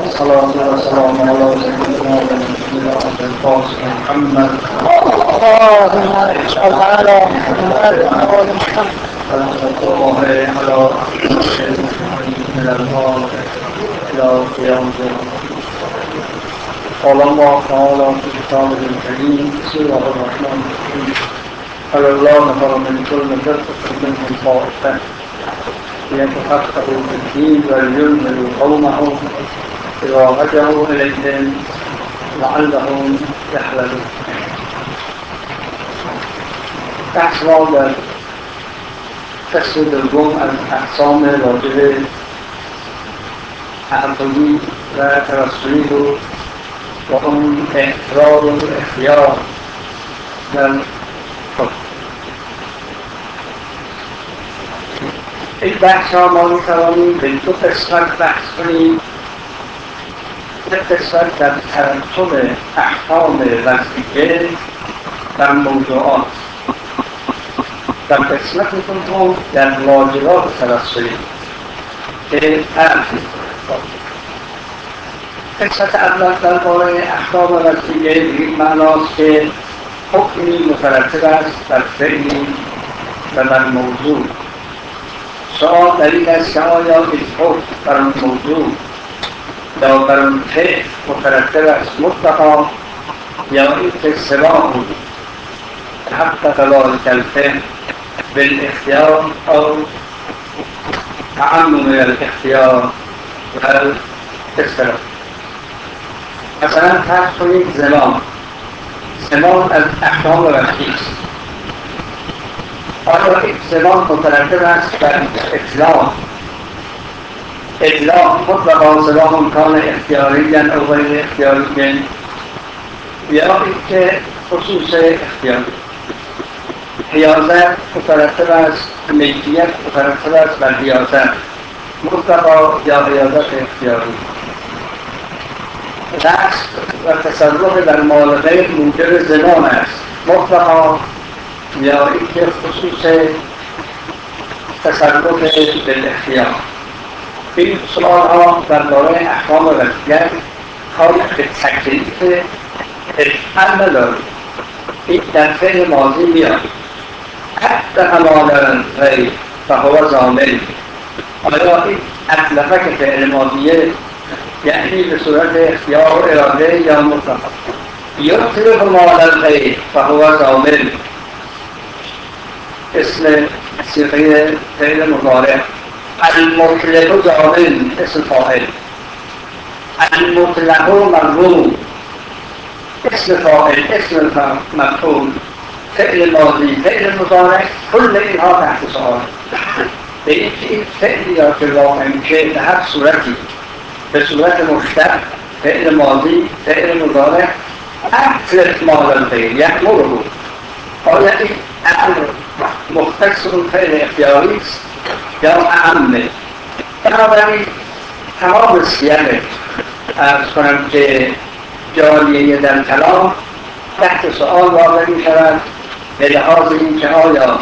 الصلاة والسلام على سيدنا ونبينا القاسم محمد اللهم صل على محمد وآل محمد. ورحمة الله على من النار إلى قيام القيامة. قال الله تعالى في كتابه الكريم بسم الله الرحمن الرحيم فلولا نفر من كل فرقة منهم طائفة ليتفقهوا في الدين ولينذروا قومهم إذا رجعوا إليهم لعلهم يحذرون. احوال قسم دوم از اقسام راجع تعبدی و توسلی بود و اون اقرار و اختیار در خود. این بحث ها ما میتوانیم به دو قسمت بحث کنیم. یک قسمت در ترتب احکام وظیفه و موضوعات، در قسمت دوم در واجبات توسلی که قسمت اول درباره احکام وظیفه به این معناست که حکمی مترتب است بر فعلی و بر موضوع. سؤال در این است که آیا این حکم بر آن موضوع یا بر آن فعل مترتب است مطلقا یا اینکه سبا بود حق ذلك الفعل بالاختیار او تعمم الاختیار و الاختلاف. مثلا فرض کنید زمان از احکام وظیفه است. آیا این زمان مترتب است بر اطلاق مطلقا سواء کان اختیاریا او غیر اختیاریا یا اینکه خصوص اختیاری. حیازت مترتب است، ملکیت مترتب است بر حیازت مطلقا یا حیازت اختیاری. رقص و تصرف در مال غیر موجب زمان است مطلقا یا اینکه خصوص تصرف بالاختیار. این سؤال ها درباره احکام وظیفه کاری به تکلیف افعال ندارد. این در فعل ماضی میاد حتی همانا غیر فهو ضامن. آیا این اطلقه که فعل ماضیه یعنی به صورت اختیار و اراده یا مطلق؟ یطلق مال غیر فهو ضامن اسم صیغه فعل مضارع. المطلق ضامن اسم فاعل. المطلق مرفوع اسم فاعل اسم مفعول فعل ماضی فعل مضارع کل اینها تحت سؤال. به این فعلی یا که واقع میشه به هر صورتی به صورت مشتق فعل ماضی فعل مضارع اطلق مال الغیر یأمره. آیا این امر مختص اون فعل اختیاری است یا اعمه؟ بنابراین تمام سیاق عرض کنم که جاریه در کلام تحت سؤال واقع می شود به لحاظ این که آیا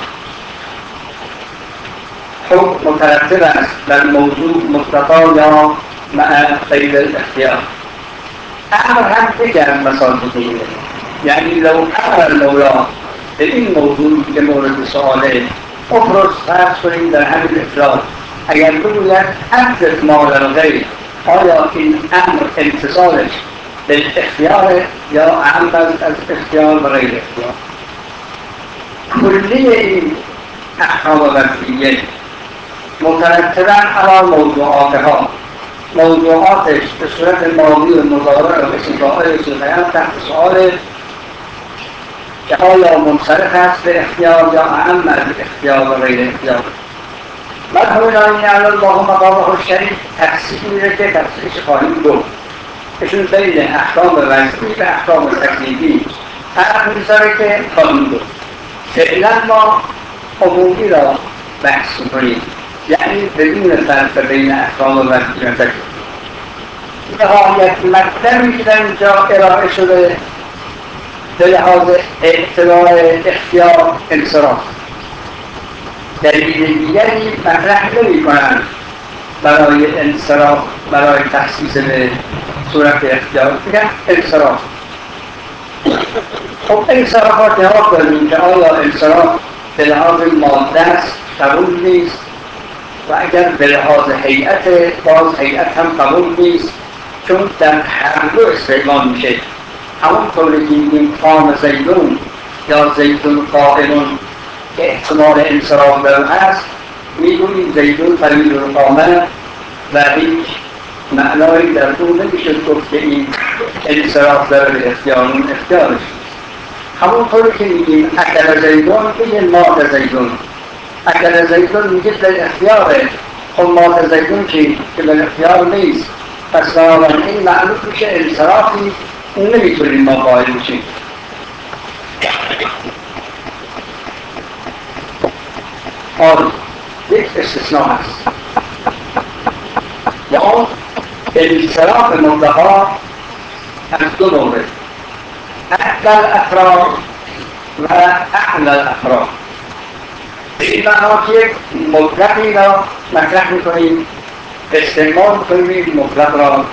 حکم مترتب است بر موضوع مطلقا یا مع غیر الاختیار. امر هم دیگر مثال بزرگه، یعنی لو امر المولا به این موضوع که مورد سؤاله افرز فرض کنیم در همین افراد اگر بگوید اطلق مال الغیر، آیا این امر امتصالش به اختیار یا امر از اختیار و غیر اختیار؟ کلی این احکام وظیفه مترتباً علی موضوعاتها، موضوعاتش به صورت ماضی و مضارع و اسم فاعل صیغه تحت سؤال که آیا منصرف است به اختیار یا اعم از اختیار و غیر اختیار. مرحوم نایمی علی الله مقامه الشریف تفصیل میده که تفصیلش خواهیم گفت. ایشون بین احکام وظیفی و احکام تکلیفی فرق میذاره که خواهیم گفت. فعلا ما عمومی را بحث میکنیم، یعنی بدون فرق بین احکام وظیفی و تکلیفی. نهایت مطلبی که در اینجا ارائه شده به لحاظ اعتبار اختیار انصراف. دلیل دیگری مطرح نمی کنند برای انصراف، برای تخصیص به صورت اختیار میگن انصراف. خب انصرافات جواب داریم که آیا انصراف به لحاظ ماده است قبول نیست و اگر به لحاظ هیئت باز هیئت هم قبول نیست، چون در هر دو استعمال میشه. همونطوری که میگیم قام زیدون یا زیدون قائمون که احتمال انصراف در هست، میگوییم زیدون طویل القامه و هیچ معنایی در اون نمیشه گفت که این انصراف در اختیار اون اختیارش. همونطوری که میگیم اکل زیدون میگیم مات زیدون، اکل زیدون میگه در اختیاره، خب مات زیدون که در اختیار نیست، پس این معلوم میشه انصرافی نمیتونیم ما قائل بشیم. یک استثناء هست، یا انصراف مطلقا از دو مورد، احد الافراد و اعلی الافراد. این معنا که یک مطلقی را مطرح میکنیم، استعمال کنیم مطلق را.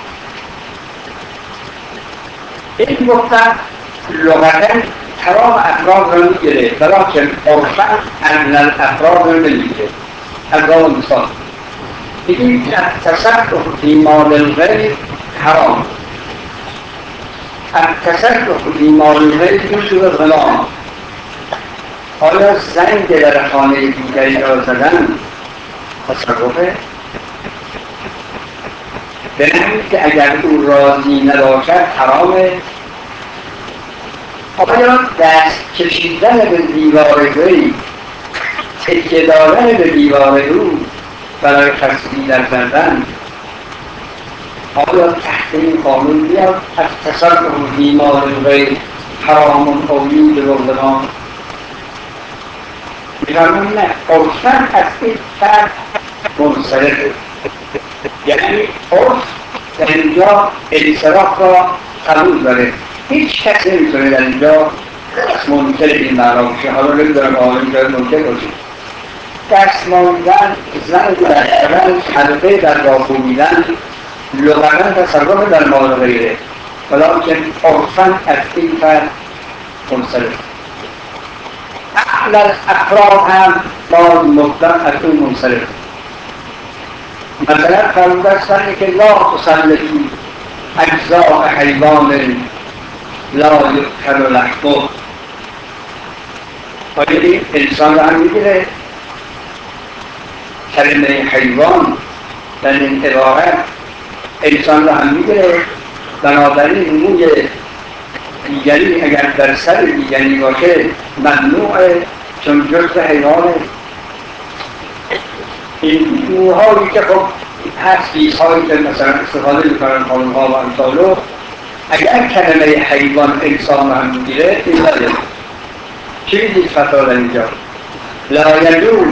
این مطلق لغتا تمام افراد را میگیره، بلکه عرفاً اعلی الافراد را نمیگیره. از اون مثال بگیم التصرف فی مال الغیر حرام، التصرف فی مال الغیر جزء غلام. آیا زنگ در خانه دیگری را زدن تصرفه؟ به نحوی که اگر او راضی نباشد حرامه؟ آیا دست کشیدن به دیوار وی، تکیه دادن به دیوار او برای خستگی در کردن، آیا تحت این قانون میاد التصرف فی مال الغیر حرام او یوجب الغلام؟ می‌فرمایند نه، عرفاً از این فرق منصرفه. یعنی عرف در اینجا انصراف را قبول داره، هیچ کس نمیتونه در اینجا منکر این معنا باشه. حالا نمیدونم آقایون شاید منکر باشه. دست ماندن، زن در کردن، حلقه در راه بومیدن، لغتا تصرف در مال غیره، ولیکن عرفاً از این فرق منصرف. اعلی الافراد هم باز مطلق از اون منصرف. مثلا فرموده است که لا تصلفی اجزاء حیوان لا یؤکل لحمه. آیا این انسان را هم میگیره؟ کلمه حیوان در این عبارت انسان را هم میگیره. بنابراین موی دیگری اگر در سر دیگری باشه ممنوعه، چون جزء حیوانه. این موهایی که خب هست بیسهایی که مثلا استفاده میکنن خانومها و امثالو، اگر کلمه حیوان انسان را هم میگیره این نداره. چی میدید فتوا در اینجا؟ لا یجوز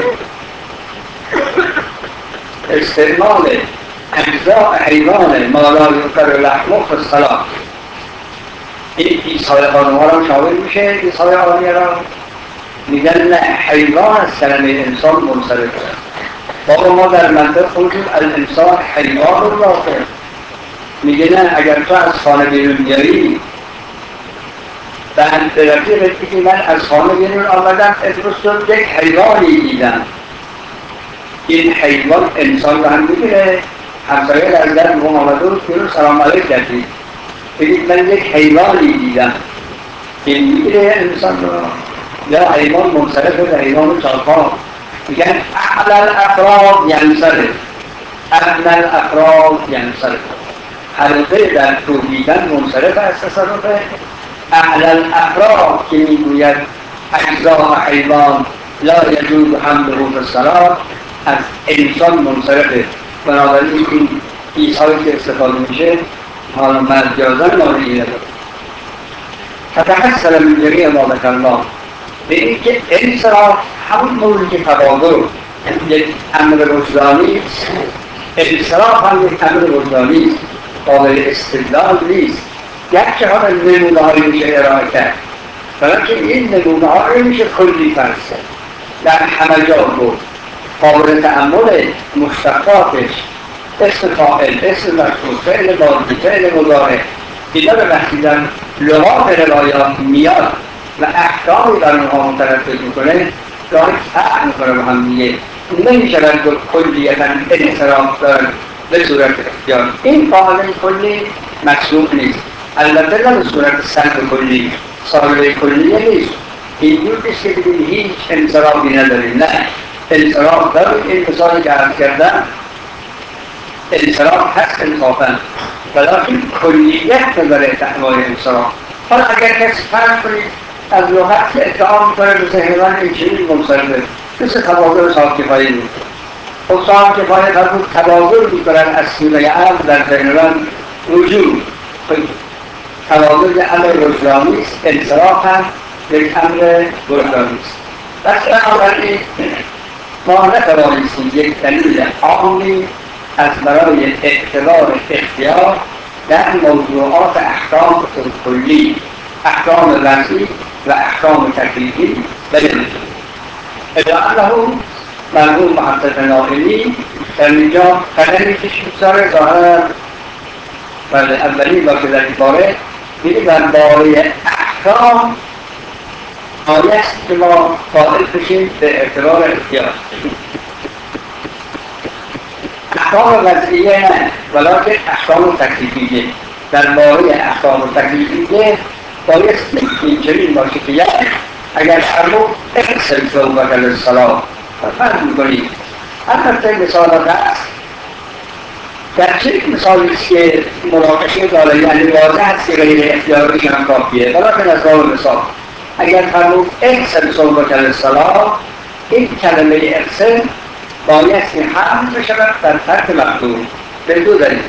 استعمال اجزاء حیوان ما لا یؤکل لحمه فی الصلاة. این ایسای خانومها را شامل میشه، ایسای آنیه را میگن نه، حیوان از کلمه انسان منصرف است. بابا ما در منطق خودیم الانسان حیوان الواقع، میگه نه، اگر تو از خانه بیرون بیایی بعد به رفیقت بگی من از خانه بیرون آمدم امروز تو یک حیوانی دیدم، این حیوان انسان را هم میگیره. همسایه در در آمده بود بیرون سلام علیک کردید، بگید من یک حیوانی دیدم، این میگیره انسان را. یا حیوان منصرف به حیوان چالخواه، میگن اعلی الافراد ینصرف، اعلی الافراد ینصرف. حلقه در توحیدن منصرف از تصرفه. اعلی الافراد که میگوید اجزاء حیوان لا یجوز حمله فی الصلاة از انسان منصرفه. بنابراین این ایسایی که استفاده میشه حالا مجازن نامیده فتحصل من جمیع ما ذکرنا. به این که انصراف همون موردی که تبادر یک امر وجدانی است، انصراف هم یک امر وجدانی است، قابل استدلال نیست. گرچه ها نمونه هایی میشه ارائه کرد، بلکه این نمونه ها رو میشه کلی فرض کرد، در همه جا بود. قابل تأمل مشتقاتش، اسم فاعل، اسم مفعول، فعل ماضی، فعل مضارع، اینا به وقتی در لغات روایات میاد و احکامی بر اونها مترتب میکنه گاهی فرق میکنه با هم دیگه. نمیشود گفت کلیتا انصراف دارن به صورت اختیار. این قاعده کلی مشروع نیست، البته نه به صورت سلب کلی، صالح کلیه نیست. اینجور نیست که بگید هیچ انصرافی نداریم، نه، انصراف داریم. این مثالی که عرض کردم انصراف هست انصافا، ولیکن کلیت نداره دعوای انصراف. حالا اگر کسی فرض کنید از لغت ادعا میکنه به ذهن من این چیزی منصرفه، مثل تبادل صاحب کفایی بود. خب صاحب کفایی فرمود تبادل میکنن از سیره امر در ذهن من وجود. تبادل امر وجدانی است، انصراف هم یک امر وجدانی است. پس بنابراین ما نتوانستیم یک دلیل عامی از برای اعتبار اختیار در موضوعات احکام کلی، احکام لفظی و احکام تکلیفی بدونیم. ادعا مرحوم محقق نائلی در اینجا قدمی کشید داره ظاهرا اولین باشه در این باره میگه در باره احکام آیست که ما قائل بشیم به اعتبار اختیار. احکام وضعیه نه، ولیکن احکام تکلیفیه. در باره احکام تکلیفیه بایست اینجوری باشه که یک اگر فرمود اغسل ثوبک للصلاة فرض میکنید. البته مثالات هست، گرچه مثالی که مناقشه داره، یعنی واضح هست که غیر اختیاری هم کافیه، ولیکن از باب مثال اگر فرمود اغسل ثوبک للصلاة، این کلمه اغسل باید که حمل بشود در ترک مقدور به دو دلیل.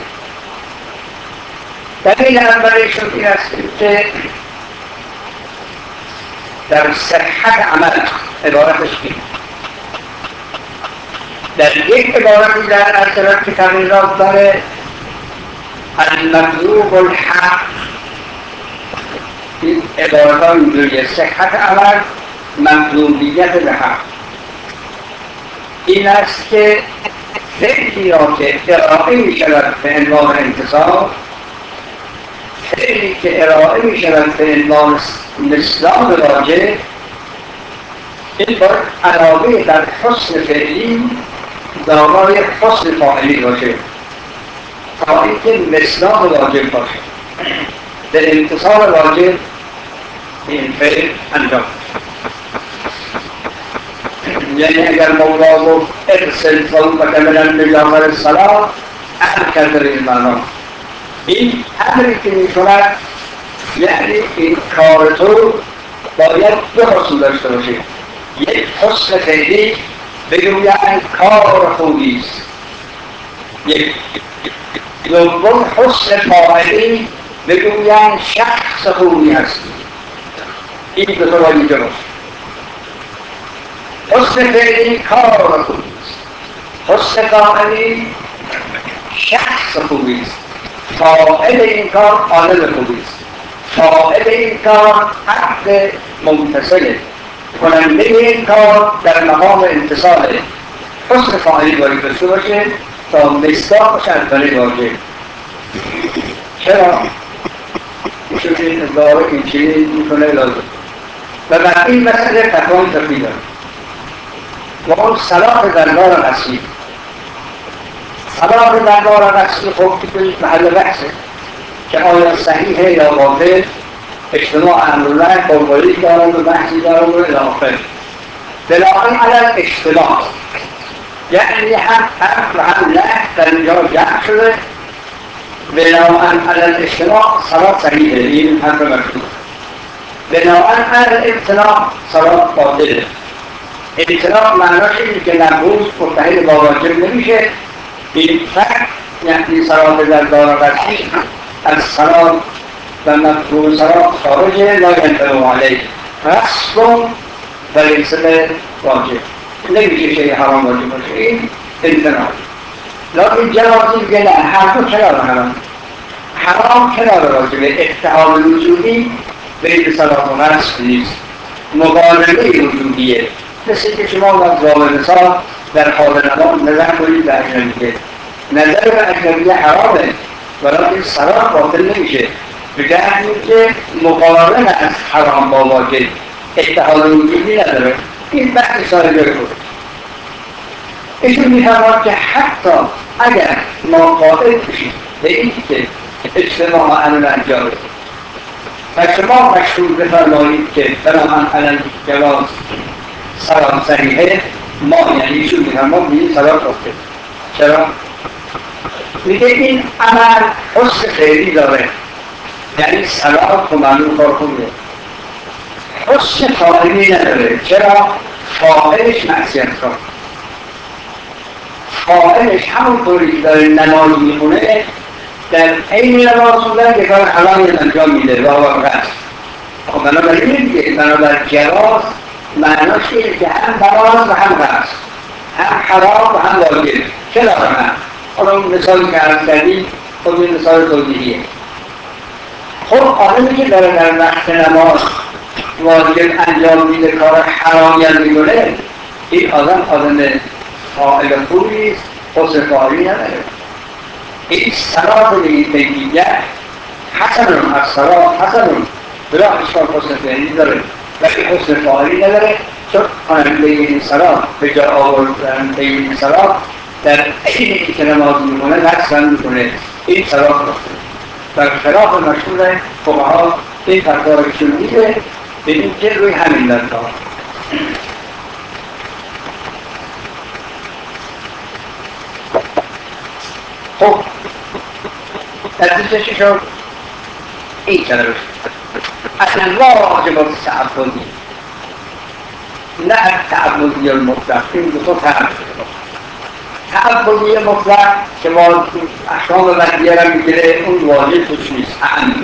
دلیل اولشون این است که در صحت عمل عبارتش که در یک عبارتی در اصلت که تغییرات داره المطلوب الحق، این عبارت ها اینجوریه: صحت عمل، مطلوبیت به حق. این است که فعلی را که ارائه می شود به عنوان انتصاب، فعلی که ارائه می شود به عنوان مثلان واجب، این باید علاوه در حسن فعلی دارای حسن فاعلی باشه تا اینکه مثلان واجب باشه. به انتصاب واجب این فعل انجام. یعنی اگر مولا گفت اغسل ثوبک من النجاسة للصلاة، امر کرده به این معنا. این امری که میکند یعنی این کار تو باید دو حسن داشته باشه: یک حسن فعلی بگویند کار خوبی است، یک دوم حسن فاعلی بگویند شخص خوبی است. این دو تا باید اینجا باشه. حسن فعلی کار خوبی است، حسن فاعلی شخص خوبی است. فاعل این کار عامل خوبی است، فاعل این کار عبد ممتثله، کننده این کار در مقام انتصاله. حسن فاعلی باید داشته باشه تا مصداق بشه از برای واجب. چرا؟ چون این ادعای این چیزی میکنه لازم و در این مسئله تفاهم تفیده و اون صلاح دربار رسمی. صلاح دربار رسمی خب که محل بحثه که آیا صحیحه یا باطل، اجتماع امرونه قربالی دارند و بحثی دارند و اضافه بناهن علی اجتماع، یعنی هم حق و هم نه در اینجا جمع شده. بناهن علی اجتماع صلاح صحیحه، این حق مشروع. بناهن علی امتناع صلاح باطله. امتناع معناش اینه که نبوز متحد با واجب نمیشه. این فرق یعنی صلاح دربار رسمی از صلاح و مفهوم صلاح خارجه، لا ینطبق علیه رسم و لیس واجب، نمیشه شیء حرام واجب باشه. این امتناع. لیکن جوازی میگه نه، هر دو کنار حرام، حرام کنار واجبه. اتحاد وجودی بین صلاح و رسم نیست، مقارنه وجودیه. مثل که شما از باب مثال در حال نماز نظر کنید به اجنبیه. نظر به اجنبیه حرامه، ولیکن سراب باطل نمیشه. به جهت که مقارن از حرام با واجب اتحاد وجودی نداره. این بحث سال جای بود. ایشون می‌فرماید که حتی اگر ما قائل بشیم به این که اجتماع عمل انجام است و شما مشروع بفرمایید که بنابراین علل جواز سلام صحیحه، ما یعنی ایشون می‌فرماید می‌گیم سلام رفته. چرا؟ میگه این عمل حسن فعلی داره، یعنی سلام تو معلوم کار خوبه، حسن فاعلی نداره. چرا؟ فاعلش معصیت کار، فاعلش همونطوری که داره نماز میخونه در عین نماز خوندن که کار حرامی انجام میده و واقع است. خب بنابراین دیگه بنابر جواز معناش اینه که هم نماز و هم قصد، هم حرام و هم واجب. چرا هم؟ حالا اون مثالی که عرض کردیم خب این مثال توضیحیه. خب آدمی که داره در وقت نماز واجب انجام میده کار حرامی هم میکنه، این آدم فاعل خوبی نیست، حسن فاعلی نداره. این صلاة دیگر حسنون از صلاة حسنون بلا اشکال حسن فعلی داره ولی حسن فاعلی نداره، چون خواننده این صلاة به جا آوردن این صلاة در عین که نماز میکنه نقص میکنه. این صلاة در خلاف مشهور فقها این فرقایشون میده به این که روی همین درکار. خب نتیجه چی شد؟ این کلمه اصلا واجبات تعبدی نه تعبدی المطلق. این دو تا تعبدی مطلق که ما احکام بدیه را میگیره اون واجب توش نیست.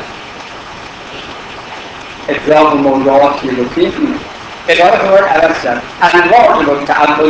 اطلاق موضوعات که گفتیم اداره باید عوض کرد. الواجب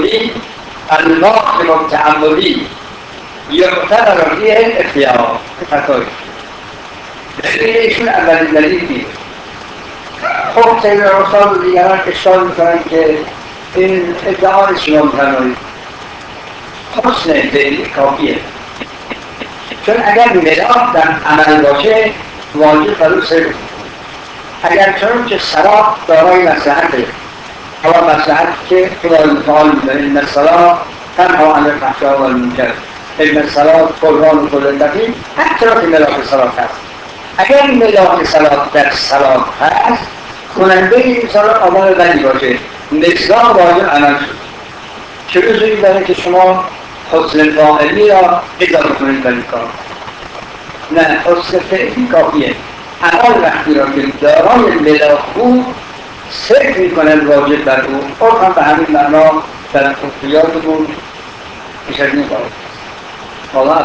التعبدی یقتضی فیه الاختیار. خطایی دلیلشون اولین دلیل نیست. خب سید رسال و دیگران اشتار میکنن که این ادعای شما میفرمایید حسن فعلی کافیه، چون اگر ملاک در عمل باشه واجب برای سر. اگر چون که صلاة دارای مصلحته، حالا مصلحت که خدای متعال میدن این صلاة تنها عن الفحشاء والمنکر، این صلاة قربان کل الدفین، حتی را که ملاک صلاة هست. اگر ملاک صلاة در صلاة هست کننده این صلاة آدم بدی باشه، مصداق واجب عمل شد. چه لزومی داره که شما حسن فاعلی را اضافه کنید در این کار؟ نه، حسن فعلی کافیه. عمل وقتی را که دارای ملاک خوب سرک میکنن واجب بر او، هم به همین معنا در خطیاتمون میشه میکنه. حالا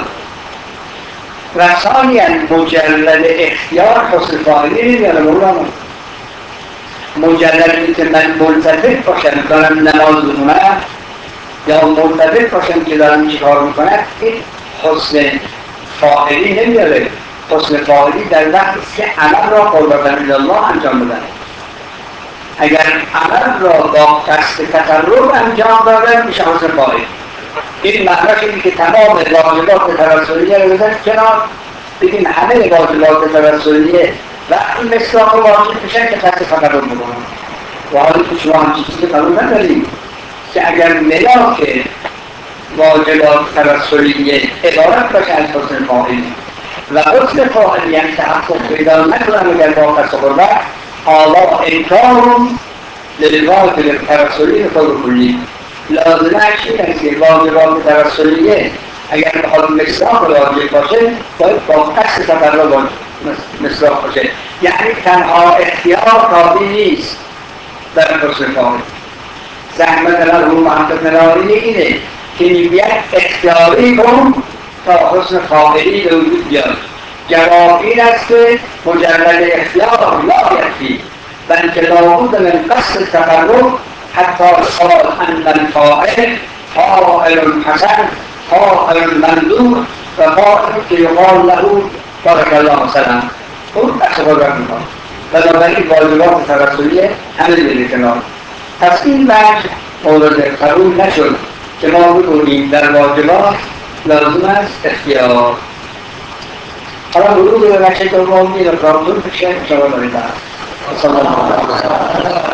رسانی مجرد اختیار حسن فاعلی نمیاره مولانا. مجردی که من ملتفت باشم دارم نماز بخونم یا ملتفت باشم که دارم چی کار میکنم، این حسن فاعلی نمیاره. حسن فاعلی در وقتی که عمل را قربان الله انجام بدن. اگر عمل را با قصد تقرب انجام دادن میشه حسن فاعلی. این معناش اینه که تمام واجبات توسلیه رو بزن کنار، بگیم همه واجبات توسلیه وقتی مصداق واجب میشن که قصد تقرب میکنن. و حالی که شما همچین چیزی قبول نداریم که اگر ملاک واجبات توسلیه عبارت باشه از حسن فاعلی و حسن فاعلی یعنی تحقق پیدا نکنن اگر با قصد قربت حالا انکارم للواجب توسلی خود کلی لازمه این است که واجبات توسلیه اگر بخواد مصداق واجب باشه باید با قصد تقرب مصداق باشه. یعنی تنها اختیار کافی نیست در حسن فاعلی. زحمت مرحوم محمد نراینی اینه که نیت اختیاری کن تا حسن فاعلی به وجود بیاد. جواب این است که مجرد اختیار لا یکفی، بلکه لابد من قصد تقرب حتی صال ان الفاعل فاعل حسن فاعل ممدوح و فاعل که یقال له بارک الله مثلا اون قصد قربت میکنه. بنابراین واجبات توسلیه همه دیگه کنار. پس این وجه مورد قبول نشد که ما بگوییم در واجبات لازم است اختیار. حالا ورود به بچه دوم این را کامل بشه انشاءالله داریم.